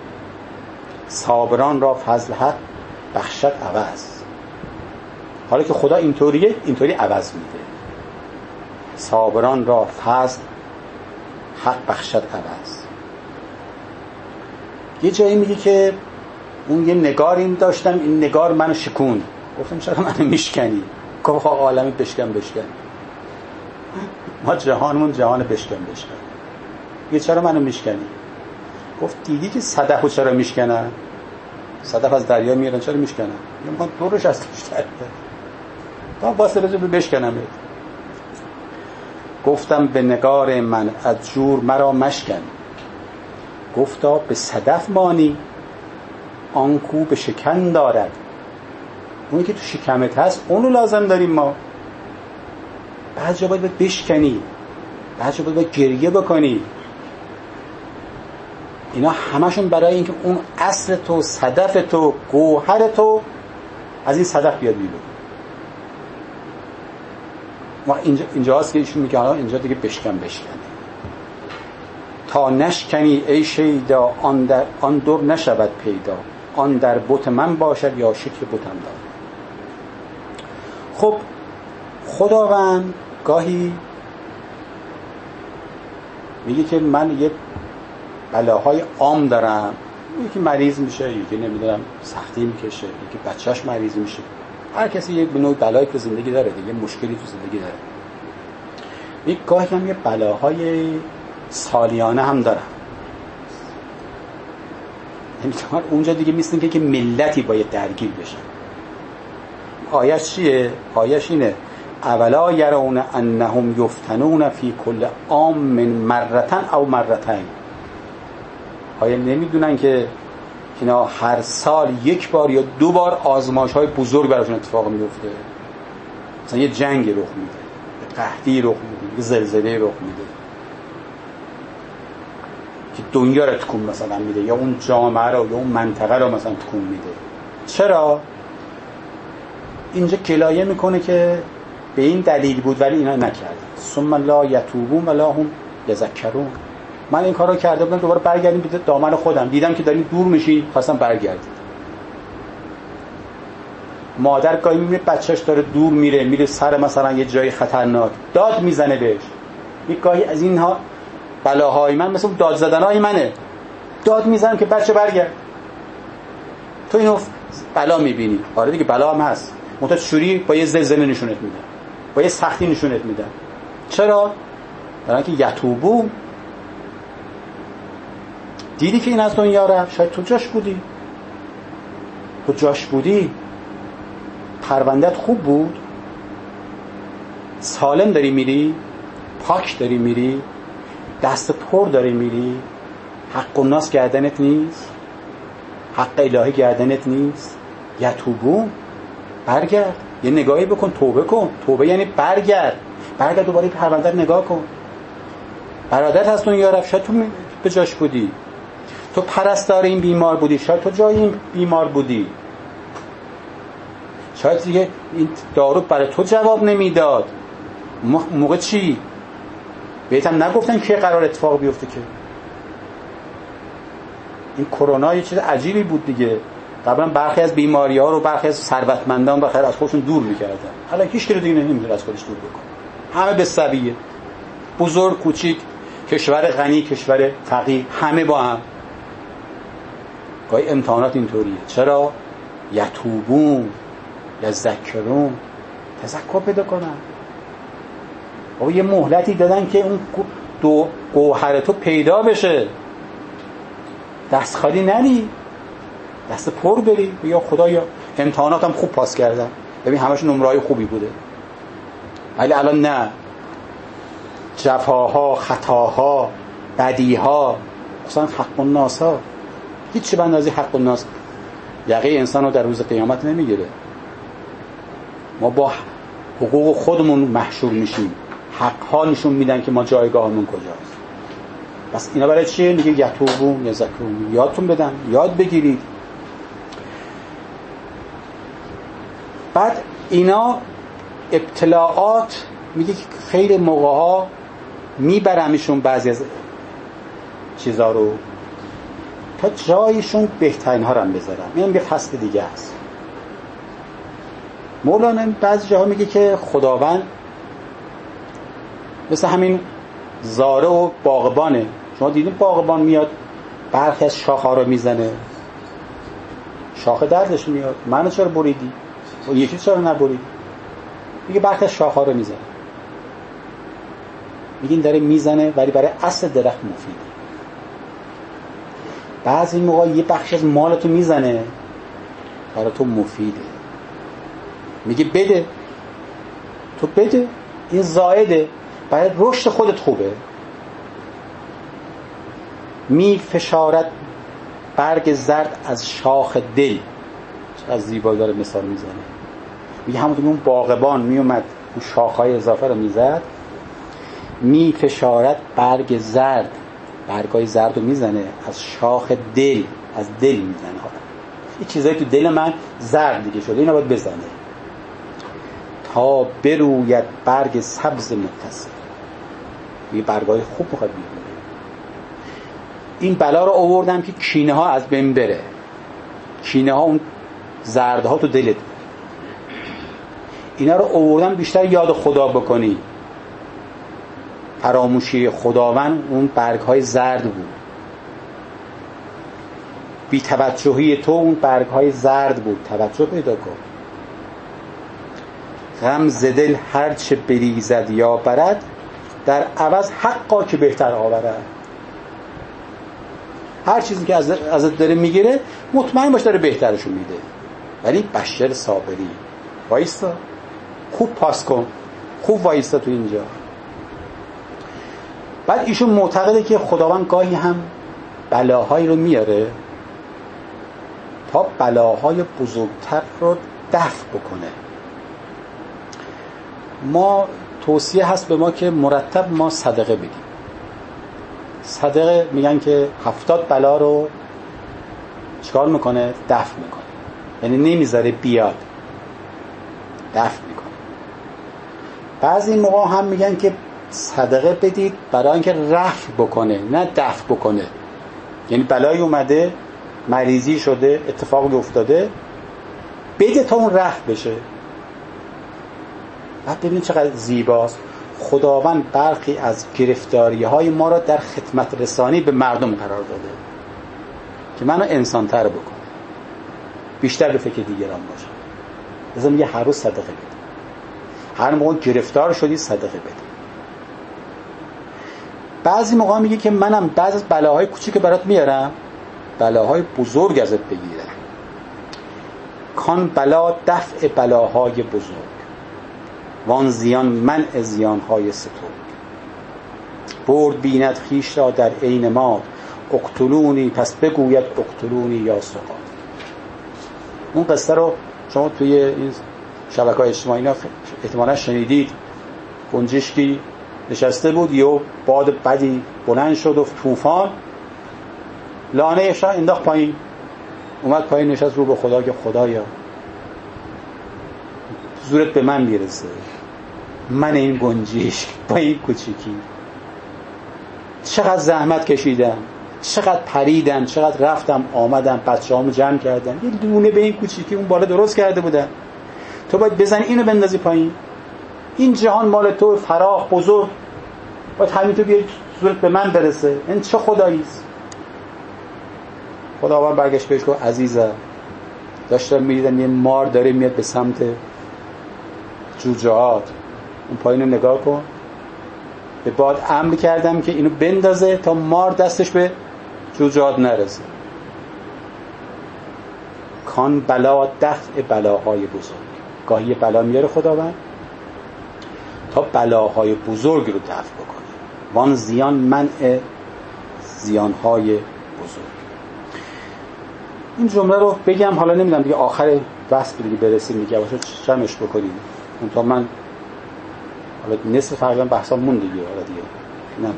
صابران را فضل حق بخشد عوض. حالا که خدا اینطوریه، اینطوری عوض میده. صابران را فضل حق بخشد عوض. یه جایی میگه که اون یه نگاری داشتم، این نگار منو شکوند. گفتم چرا منو میشکنی؟ گفت خب عالمی بشکن بشکن، ما جهانمون جهان بشکن بشکن. یه چرا منو میشکنی؟ گفت دیدی که صدفو چرا میشکنن؟ صدف از دریا میارن چرا میشکنن؟ میگم من دورش از توش درده تا واسه رجب بشکنم. گفتم به نگار من از جور مرا مشکن، گفتا به صدف مانی آن کو به شکن دارد. اونی که تو شکمت هست اونو لازم داریم ما. بعد جا باید بشکنی، بعد جا باید گریه بکنی. اینا همشون برای اینکه اون اصل تو، صدف تو، گوهر تو از این صدف بیاد بیرون. ما اینجا اینجاست که ایشون میگه اینجا دیگه بشکن بشکن تا نشکنی ای شیدا، آن در آن دور نشود پیدا، آن در بت من باشد یا شکل بتم دار. خب خداوند گاهی میگه که من یه بلاهای عام دارم، یکی مریض میشه، یکی نمیدونم سختی میکشه، یکی بچهش مریض میشه. هر کسی یک نوع بلایی تو زندگی داره دیگه، مشکلی تو زندگی داره. یک گاهی هم یه بلاهای سالیانه هم دارم. یعنی اونجا دیگه مثل که ملتی باید درگیر بشن. آیش چیه؟ آیش اینه اولا یرون انهم یفتنون فی کل عام من مرتن او مرتین. آیا نمیدونن که اینا هر سال یک بار یا دو بار آزمایش های بزرگ براشون اتفاق میفته؟ مثلا یه جنگ رخ میده، یه قحطی رخ میده، یه زلزله رخ میده که دنیا رو تکون مثلا میده، یا اون جامعه رو یا اون منطقه رو مثلا تکون میده. چرا؟ اینجا کلایه میکنه که به این دلیل بود ولی اینا نکردن. ثم لا یتوبون ولا هم یذکرون. من این کارو کرده بودم دوباره برگردیم به دامن خودم، دیدم که دارین دور میشین، خواستم برگردید. مادر گاهی میبینه بچهش داره دور میره، میره سر مثلا یه جای خطرناک، داد میزنه بهش. یک گاهی از اینها بلاهای من مثل داد زدنهای منه، داد میزنم که بچه برگرد. تو اینو بلا میبینی. آره دیگه بلا هم هست، منتها شوری با یه زلزله نشونت میدن، با یه سختی نشونت میدن. چرا؟ برای اینکه یتوبون. دیدی که این از دنیا رفت، شاید تو جاش بودی، تو جاش بودی، پروندت خوب بود، سالم داری میری، پاک داری میری، دست پر داری میری، حق الناس گردنت نیست، حق الهی گردنت نیست. یتوبون. برگرد، یه نگاهی بکن، توبه کن. توبه یعنی برگرد، برگرد دوباره پرونده نگاه کن. برادرت هست دنیا رفت، شاید تو به جاش بودی، تو پرستار این بیمار بودی، شاید تو جای این بیمار بودی، شاید دیگه این دارو برای تو جواب نمیداد. موقع چی؟ بهتم نگفتن که قرار اتفاق بیفته که این کرونا یه چیز عجیبی بود دیگه. قبلا برخی از بیماری‌ها رو برخی از ثروتمندان بخیر از خودشون دور می‌کردن، حالا هیچ کی دیگه نمی‌تونه از خودش دور بکنه. همه به سویه، بزرگ کوچیک، کشور غنی کشور فقیر، همه با هم. گاهی امتحانات اینطوریه. چرا؟ یتوبون یذکرون، تذکر پیدا کنن. بابا یه مهلتی دادن که اون دو گوهر تو پیدا بشه، دست خالی نری، دست پر بری. یا خدایا امتحاناتم خوب پاس کردم، ببین همش نمره‌های خوبی بوده. ولی الان نه، جفاها، خطاها، بدیها، مثلا حق الناس ها، هیچ به اندازه حق الناس یقه انسان رو در روز قیامت نمیگیره. ما با حقوق خودمون محشور میشیم، حق ها نشون میدن که ما جایگاهمون کجاست. بس اینا برای چیه؟ میگه یتوبون یذکرون، یادتون بدن، یاد بگیرید. بعد اینا ابتلاعات میگه که خیلی موقعها میبرمشون بعضی از چیزا رو تا جایشون بهترین ها رو هم بذارم. این یه فصل دیگه است. مولانا بعضی جاها میگه که خداوند مثل همین زاره و باغبانه. شما دیدین باغبان میاد برخی از شاخه رو میزنه، شاخه دردش میاد، منو چرا بریدی؟ و یکی چرا نبریدی؟ میگه برخی از شاخه رو میزنه. میگین داره میزنه ولی برای اصل درخت مفیده. بعضی موقع یه بخش از مالتو میزنه برای تو مفیده. میگه بده، تو بده، این زائده، برای رشد خودت خوبه. می فشارد برگ زرد از شاخ دل. چقدر زیبایی داره مثال میزنه. میگه همونطور اون باغبان میومد اون شاخهای اضافه رو میزد، می فشارد برگ زرد، برگای زرد رو میزنه از شاخ دل، از دل میزنه. این چیزایی تو دل من زرد دیگه شده، اینا باید بزنه تا بروید برگ سبز متصل. یه برگای خوب میخواد بیاره. این بلا رو آوردم که کینه ها از بین بره. کینه ها، اون زردها تو دلت، اینا رو آوردم بیشتر یاد خدا بکنی. فراموشی خداوند اون برگ های زرد بود، بی توجهی تو اون برگ های زرد بود. توجه پیدا کن. غم ز دل هر چه بریزد یا برد، در عوض حقا که بهتر آورد. هر چیزی که از ازت داره میگیره مطمئن باش داره بهترشو میده. ولی بشر صابری، وایستا، خوب پاس کن، خوب وایستا تو اینجا. بعد ایشون معتقده که خداوند گاهی هم بلاهایی رو میاره تا بلاهای بزرگتر رو دفع بکنه. ما توصیه هست به ما که مرتب ما صدقه بدیم. صدقه میگن که هفتاد بلا رو چکار میکنه؟ دفع میکنه. یعنی نمیذاره بیاد، دفع میکنه. بعضی موقع هم میگن که صدقه بدید برای اینکه رفع بکنه، نه دفع بکنه. یعنی بلایی اومده، مریضی شده، اتفاقی افتاده، بده تا اون رفع بشه. بعد ببینید چقدر زیباست. خداوند برخی از گرفتاری های ما را در خدمت رسانی به مردم قرار داده که منو انسان تر بکنه، بیشتر به فکر دیگران باشه. لازم میگه هر روز صدقه بده، هر موقع گرفتار شدی صدقه بده. بعضی موقع میگه که منم بعضی از بلاهای کوچیک برات میارم، بلاهای بزرگ ازت بگیرم. کان بلا دفع بلاهای بزرگ، وان زیان منع زیانهای سترگ. برد بیند خویش را در عین مات، اقتلونی پس بگوید اقتلونی یا سقات. اون قصه رو شما توی این شبکه‌های اجتماعی اینا احتمالاً شنیدید، گنجشکی نشسته بود، یه باد بدی بلند شد و طوفان لانه‌اش را انداخت پایین. اومد پایین نشست رو به خدا که خدایا زورت به من میرسه، من این گنجشک با این کوچیکی چقدر زحمت کشیدم، چقدر پریدم، چقدر رفتم آمدم، بچه‌هامو جمع کردم، یه دونه به این کوچیکی اون بالا درست کرده بودم، تو باید بزنی اینو بندازی پایین. این جهان مال تو، فراخ بزرگ، باید همین تو بیای زورت به من برسه. این چه خداییست؟ خداوند برگشت بهش گفت عزیزم داشتم می‌دیدم یه مار داره میاد به سمت جوجهات، اون پایینو نگاه کن، به باد امر کردم که اینو بندازه تا مار دستش به جوجهات نرسه. کان بلا دفع بلاهای بزرگ، گاهی بلا میاره خداوند تا بلاهای بزرگ رو دفع بکنه، وان زیان منع زیانهای بزرگ. این جمله رو بگم، حالا نمیدونم دیگه آخر بحث دیگه برسیم دیگه باشه جمعش بکنیم، اون تا من حالا نصف تقریبا بحثا مون دیگه، حالا دیگه نه.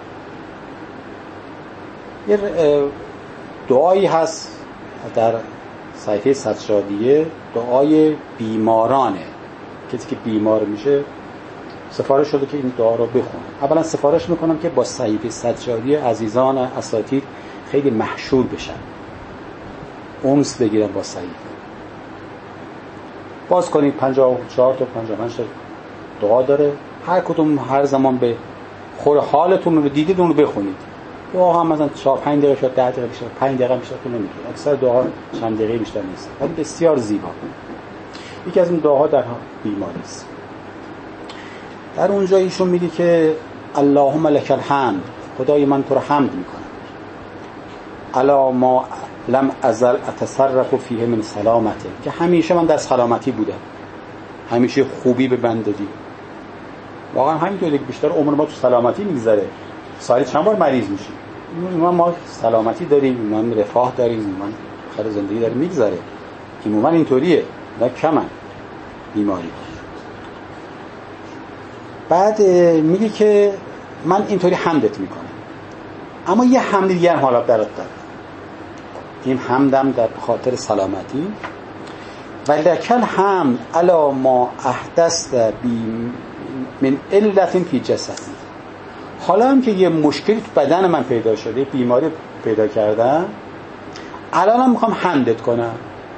یه دعایی هست در صحیفه سجادیه، دعای بیمارانه، کسی که بیمار میشه سفارش شده که این دعا رو بخونه. اولا سفارش میکنم که با صحیفه سجادیه عزیزان اساتید خیلی محشور بشن، اونس بگیرن با صحیفه. باز کنید پنجاه و چهار تا پنجاه و پنج تا دعا داره، هر کدوم هر زمان به خور حالتون رو دیدید اون رو بخونید. دعا هم مثلا چهار پنج دقیقه شد، ده دقیقه بیشتر، پنج دقیقه بیشتر طول نمی‌کشه. اکثر دعا چند دقیقه بیشتر نیست، ولی بسیار زیبا. یکی از این دعاها در بیماری است. در اونجا ایشون میگه که اللهم لک الحمد، خدای من تو رو حمد میکنم، الا ما لم ازل اتصرف فیه من سلامته، که همیشه من در سلامتی بودم، همیشه خوبی به من دادی. واقعا همینطوره که بیشتر عمر ما تو سلامتی میگذره، سالی چند بار مریض میشیم، ما ما سلامتی داریم، ما رفاه داریم، ما خیر زندگی داریم میگذره. عموما اینطوریه، نه کمن بیماری. بعد میگه که من اینطوری حمدت میکنم، اما یه حمد دیگه هم حالا برات دارم، این حمدم در خاطر سلامتی. ولکل حمد علی ما احدثت بی من علت فی جسدی، حالا هم که یه مشکلی تو بدن من پیدا شده، بیماری پیدا کردم، الانم میخوام حمدت کنم.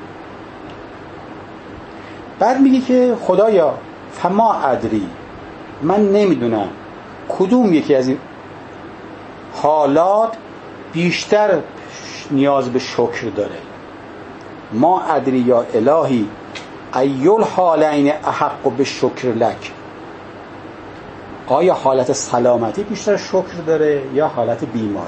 بعد میگه که خدایا فما ادری، من نمیدونم کدوم یکی از این حالات بیشتر نیاز به شکر داره. ما ادری یا الهی ایل حالین احق به شکر لک، آیا حالت سلامتی بیشتر شکر داره یا حالت بیماری؟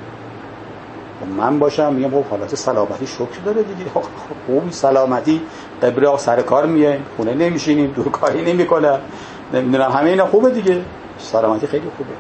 من باشم میگم خب حالت سلامتی شکر داره دیگه، خوبی سلامتی قبره سر کار میایم، خونه نمیشینیم، دور کاری نمیکنم، نمیدونم همه اینا خوبه دیگه، سلامتی خیلی خوبه.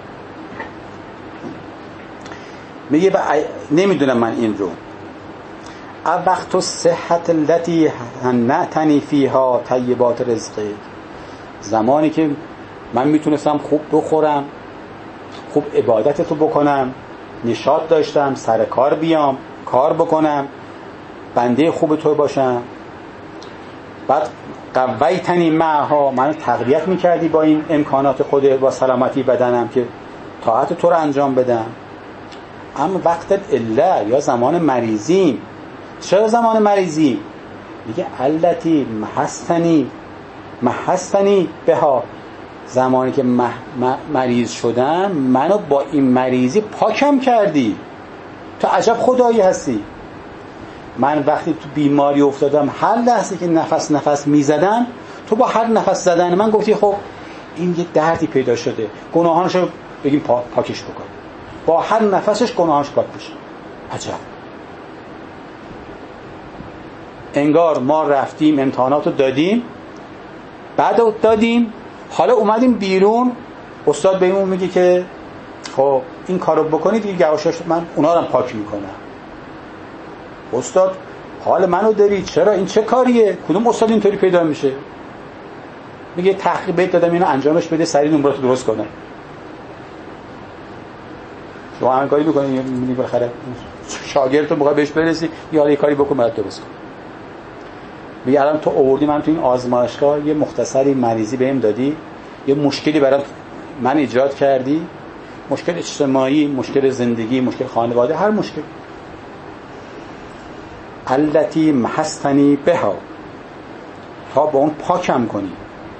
میگه با... نمیدونم من این رو ا وقت صحت التي هنتنی فیها طیبات رزقی، زمانی که من میتونستم خوب بخورم، خوب عبادتتو بکنم، نشاط داشتم، سر کار بیام، کار بکنم، بنده خوب تو باشم. بعد قویتنی معها، منو تقویت میکردی با این امکانات خودت، با سلامتی بدنم که طاعت تو رو انجام بدم. اما وقت الا یا زمان مریضیم، چرا زمان مریضی؟ میگه التی محستنی محستنی بها، زمانی که مح... مریض شدم منو با این مریضی پاکم کردی، تو عجب خدایی هستی. من وقتی تو بیماری افتادم، هر لحظه که نفس نفس میزدم تو با هر نفس زدن من گفتی خب این یه دردی پیدا شده، گناهانشو بگیم پا... پاکش بکن، با هر نفسش گناهانش پاک بشه. عجب. انگار ما رفتیم امتحاناتو دادیم، بعد دادیم، حالا اومدیم بیرون، استاد بهمون میگه که خب این کارو بکنید دیگه، گواشاش من اونا رو پاک میکنم. استاد حال منو داری، چرا این چه کاریه؟ کدوم استاد اینطوری پیدا میشه؟ میگه تحقیق بهت دادم اینو انجامش بده، سریع نمرات درست کنه. شما همین کاری میکنی، میبینی بالاخره شاگردت موقع بهش برسی یا یه کاری بکن برات درست کن. میگه الان تو آوردی من تو این آزمایشگاه یه مختصری مریضی بهم دادی، یه مشکلی برات من ایجاد کردی، مشکل اجتماعی، مشکل زندگی، مشکل خانواده، هر مشکل. التی محستنی بها، تا با اون پاکم کنی.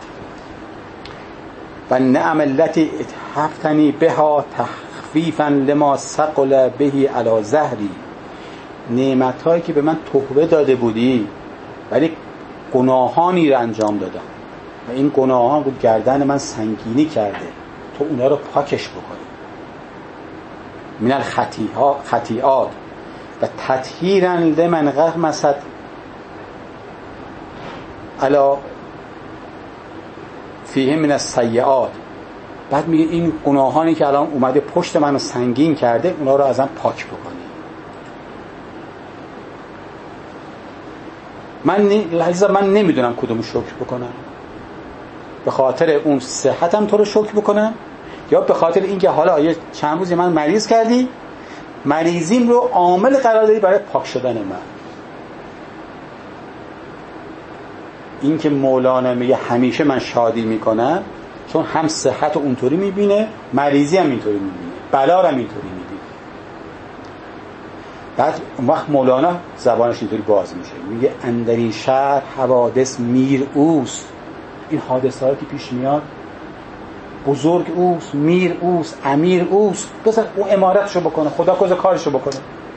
و نعم التی اتحفتنی بها تخفیفا لما ثقل بهی علی ظهری، نعمت هایی که به من تحفه داده بودی ولی گناهانی رو انجام دادم و این گناهان بود گردن من سنگینی کرده، تو اونا رو پاکش بکنی. من الخطیئات و تطهیرا لمن غمست علی فیه من السیئات. بعد میگه این گناهانی که الان اومده پشت منو سنگین کرده اونا رو ازم پاک بکنی. من لحظه من نمیدونم کدومو شکر بکنم، به خاطر اون صحتم تو رو شکر بکنم یا به خاطر اینکه حالا یه چند روزی من مریض کردی، مریضیم رو عامل قرار دادی برای پاک شدن من. این که مولانا میگه همیشه من شادی میکنم چون هم صحت رو اونطوری میبینه، مریضی هم اینطوری میبینه، بلا رو هم اینطوری میبینه. بعد اون وقت مولانا زبانش اینطوری باز میشه، میگه اندرین شهر حوادث میر اوست، این حادثه هایی که پیش میاد بزرگ اوست، میر اوست، امیر اوست، بذار اون امارتشو بکنه، خدا کجا کارشو بکنه.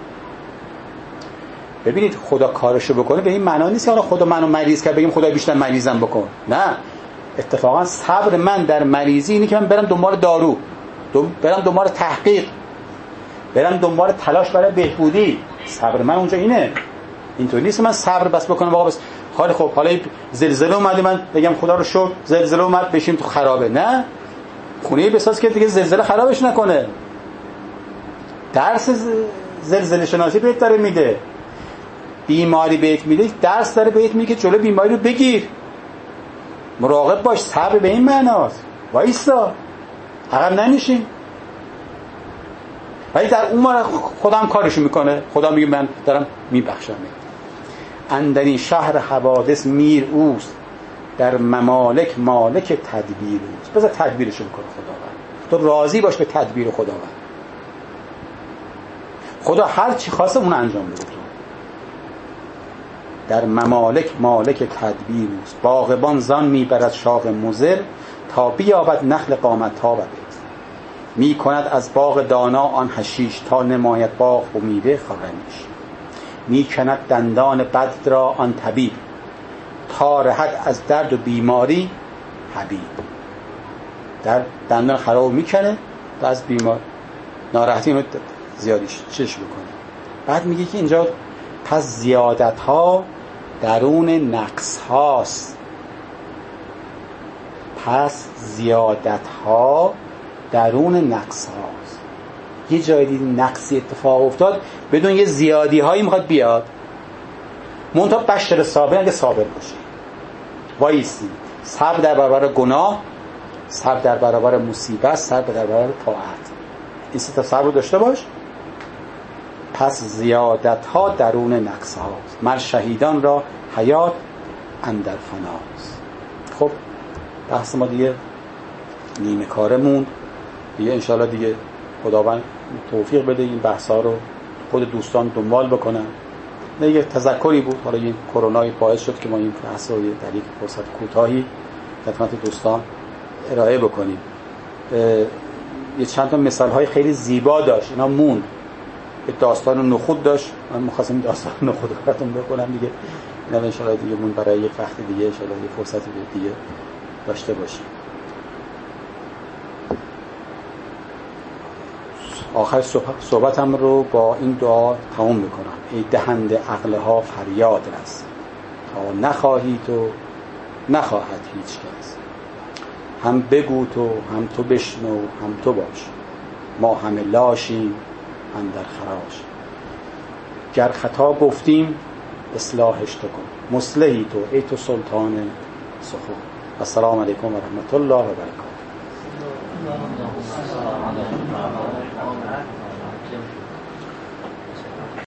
ببینید خدا کارشو بکنه به این معنا نیست که حالا خدا منو مریض کرد بگیم خدا بیشتر مریضم بکن، نه. اتفاقا صبر من در مریضی اینه که من برم دنبال دارو، برم دنبال تحقیق، برم دنبال تلاش برای بهبودی. صبر من اونجا اینه. اینطوری نیست من صبر بس بکنم واقعا بس حالا خب حالا زلزله اومده من بگم خدا رو شکر زلزله اومد بشیم تو خرابه، نه. خونه بساز که دیگه زلزله خرابش نکنه. درس زلزله شناسی بهت داره میده، بیماری بهت میده، درس داره بهت میگه که جلو بیماری رو بگیر، مراقب باش. صبر به این معناست، وایسا عقب نمیشین. ولی در اون موقع خدا هم کارشو میکنه، خدا میگه من دارم میبخشم. اندرین شهر حوادث میر اوست، در ممالک مالک تدبیر اوست. بذار تدبیرشو بکنه خداوند، تو راضی باش به تدبیر خداوند. خدا هر چی خواسته اون انجام میده. در ممالک مالک تدبیر اوست، باغبان زان میبرد شاخ مضر، تا بیابد نخل قامت ها بده. می کند از باغ دانا آن حشیش، تا نمایت باغ امیده خرمیش. می کند دندان بد را آن طبیب، تا رهد از درد و بیماری حبیب. در دندان خراب میکنه تا از بیمار ناراحتی رو زیادیش چش بکنه. بعد میگه که اینجا پس زیادت ها درون نقص هاست، پس زیادت ها درون نقص هاست. یه جای دیدی نقصی اتفاق افتاد بدون یه زیادی هایی میخواد بیاد، منتها بشر صابر اگه صابر باشی وایسی، صبر در برابر گناه، صبر در برابر مصیبت، صبر در برابر طاعت، این سه تا صبر رو داشته باش. پس زیادت ها درون نقص هاست، مر شهیدان را حیات اندر فناست. خب بحث ما دیگه نیمه کاره موند دیگه، انشالله دیگه خداوند توفیق بده این بحث ها رو خود دوستان دنبال بکنن. نه یه تذکری بود، حالا این کرونای باعث شد که ما این بحث رو در یک فرصت کوتاهی خدمت دوستان ارائه بکنیم. یه چند تا مثال های خیلی زیبا داشت، اینا موند. داستان نخود داشت، من مخواستم داستان نخود رو براتون بکنم دیگه، اینا ان شاءالله دیگه مون برای یک وقت دیگه ان شاءالله یه فرصت دیگه داشته باشیم. آخر صحبتم رو با این دعا تمام میکنم. ای دهنده عقلها فریاد رس، تا نخواهی تو نخواهد هیچ کس. هم بگو تو هم تو بشنو هم تو باش، ما همه لاشیم اندر خراش. گر خطا گفتیم اصلاحش تو کن، مصلحی تو ای تو سلطان سخن. السلام علیکم و رحمت الله و برکاته.